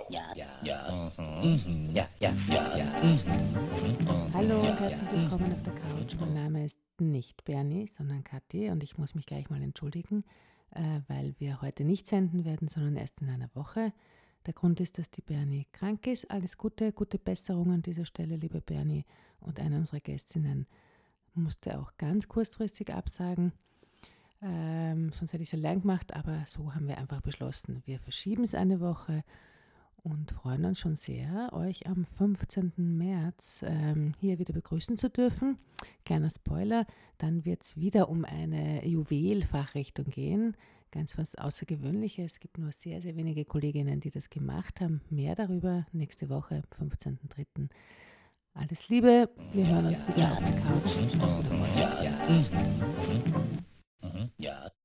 Hallo und herzlich willkommen auf der Couch. Mein Name ist nicht Bernie, sondern Kathi und ich muss mich gleich mal entschuldigen, weil wir heute nicht senden werden, sondern erst in einer Woche. Der Grund ist, dass die Bernie krank ist. Alles Gute, gute Besserung an dieser Stelle, liebe Bernie. Und eine unserer Gästinnen musste auch ganz kurzfristig absagen. Sonst hätte ich es allein gemacht, aber so haben wir einfach beschlossen. Wir verschieben es eine Woche und freuen uns schon sehr, euch am 15. März hier wieder begrüßen zu dürfen. Kleiner Spoiler, dann wird es wieder um eine Juwel-Fachrichtung gehen. Ganz was Außergewöhnliches. Es gibt nur sehr, sehr wenige Kolleginnen, die das gemacht haben. Mehr darüber nächste Woche, am 15.03. Alles Liebe, wir hören uns wieder auf der Couch. Schaut's gut auf euch.